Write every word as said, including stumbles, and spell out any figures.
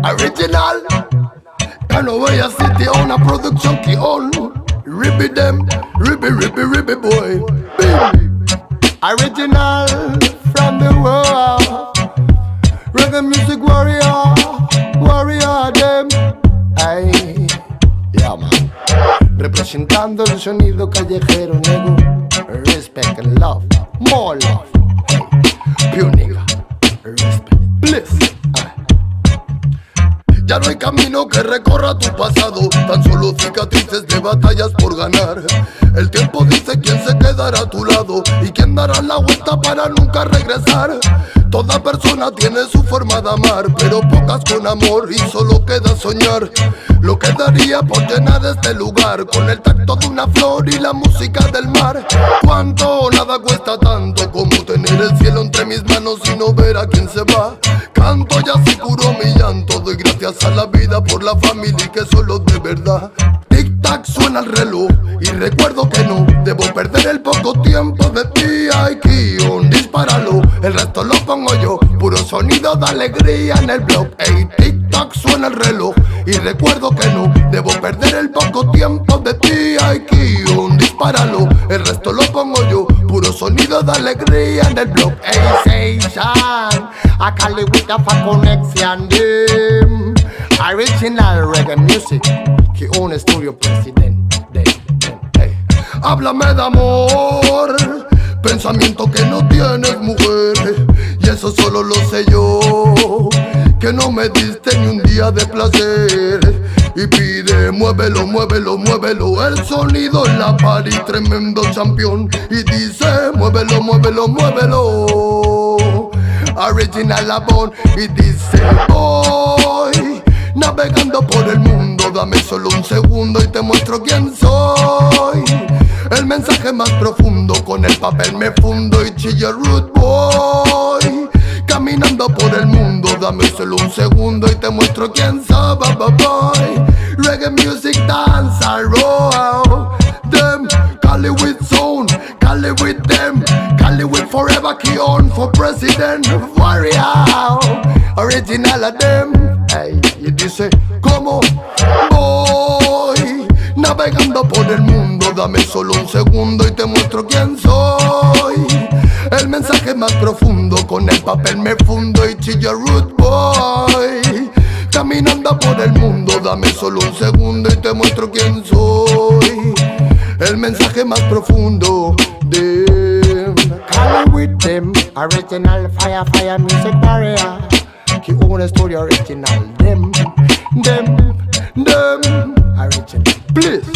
Original. Canova City on a production key on. Ribby them, ribby, ribby, ribby boy. Baby. Original from the world. Reggae music warrior, warrior them. Ay, yeah man. Representando el sonido callejero, nego. Respect and love, more love. Hey, pure nigga. Respect, bliss. Ya no hay camino que recorra tu pasado, tan solo cicatrices de batallas por ganar. El tiempo dice quién se quedará a tu lado y quién dará la vuelta para nunca regresar. Toda persona tiene su forma de amar, pero pocas con amor y solo queda soñar. Lo que daría por llenar este lugar con el tacto de una flor y la música del mar. Cuánto nada cuesta tanto como tener el cielo entre mis manos y no ver a quién se va. Canto y así curo mi llanto, doy gracias a la vida por la familia y que solo de verdad. Tic tac suena el reloj y recuerdo que no debo perder el poco tiempo de ti. Ay, Kion, dispáralo, el resto lo pongo yo. Puro sonido de alegría en el blog. Ey, tic tac suena el reloj y recuerdo que no debo perder el poco tiempo de ti. Ay, Kion, dispáralo, el resto lo pongo yo. Puro sonido de alegría en el blog. Ey, Seishan, I call it with a connection, them. Original reggae music, que un estudio presidente. Hey. Háblame de amor, pensamiento que no tienes mujer, y eso solo lo sé yo, que no me diste ni un día de placer. Y pide, muévelo, muévelo, muévelo, el sonido en la party, tremendo champion. Y dice, muévelo, muévelo, muévelo, original Labón. Y dice, voy navegando por el mundo, dame solo un segundo y te muestro quién soy. El mensaje más profundo, con el papel me fundo y chilla root boy. Caminando por el mundo, dame solo un segundo y te muestro quién soy, boy. Reggae music dance, I roll them. Cali with zone, Cali with them, Cali with forever, key on for president. Warrior, original of them. Hey, y dice, ¿cómo voy? Navegando por el mundo, dame solo un segundo y te muestro quién soy. El mensaje más profundo, con el papel me fundo y chilla root boy. Caminando por el mundo, dame solo un segundo y te muestro quién soy. El mensaje más profundo de Cali with them, original fire, fire music warrior. Que un estudio original, them, them, them, original, please.